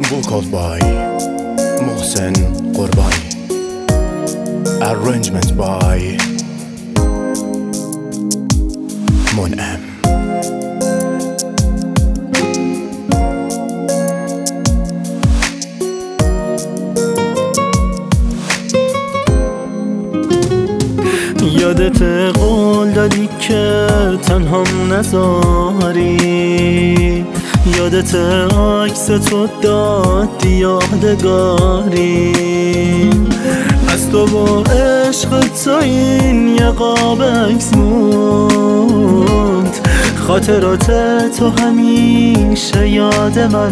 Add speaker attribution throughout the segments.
Speaker 1: Vocals by Mohsen Qurbani. Arrangement by Mun'em.
Speaker 2: یادت قول دادی که تنهام نذاری، یادت عکس تو دادی یادگاری، از تو و عشق تو این یه قاب عکس موند، خاطرات تو همیشه یاد من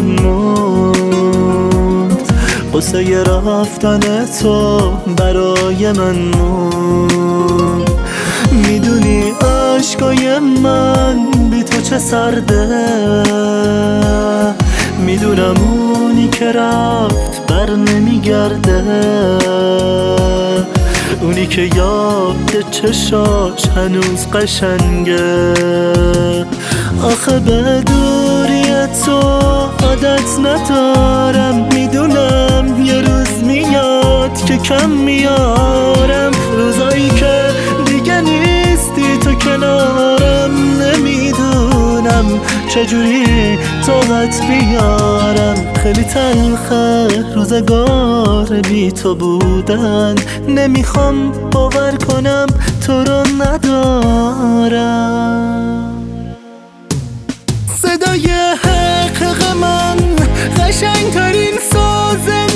Speaker 2: موند، قصه رفتن تو برای من موند. میدونی عشقای من بی تو چه سرده، میدونم اونی که رفت بر نمیگرده، اونی که یاد چشاش هنوز قشنگه. آخه به دوری تو عادت ندارم، میدونم یه روز میاد که کم میارم، روزایی که دیگه نیستی تو کنارم، نمیدونم چجوری طاقت بیارم. خیلی تلخه روزگار بی تو بودن، نمیخوام باور کنم تو رو ندارم.
Speaker 3: صدای حقیق من قشنگترین ساز